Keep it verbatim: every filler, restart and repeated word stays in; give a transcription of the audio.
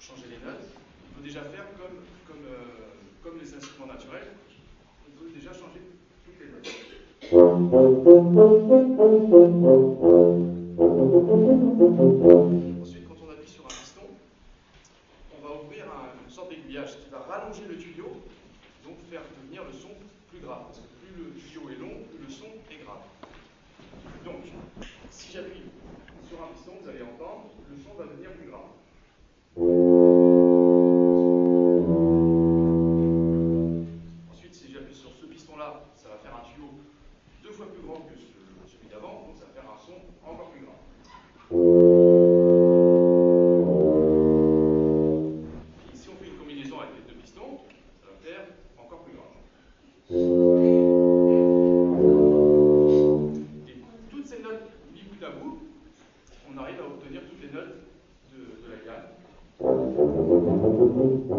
changer les notes, il faut déjà faire comme, comme, euh, comme les instruments naturels, il faut déjà changer toutes les notes. Ensuite, quand on appuie sur un piston, on va ouvrir un, une sorte d'aiguillage qui va rallonger le tuyau, donc faire devenir le son plus grave. Parce que plus le tuyau est long, plus le son est grave. Donc, si j'appuie sur un piston, vous allez entendre, le son va devenir plus grave. Ensuite, si j'appuie sur ce piston-là, ça va faire un tuyau deux fois plus grand que celui d'avant, donc ça va faire un son encore plus grave. Et si on fait une combinaison avec les deux pistons, ça va faire encore plus grave. Et toutes ces notes mis bout à bout, on arrive à obtenir toutes les notes de, de la gamme.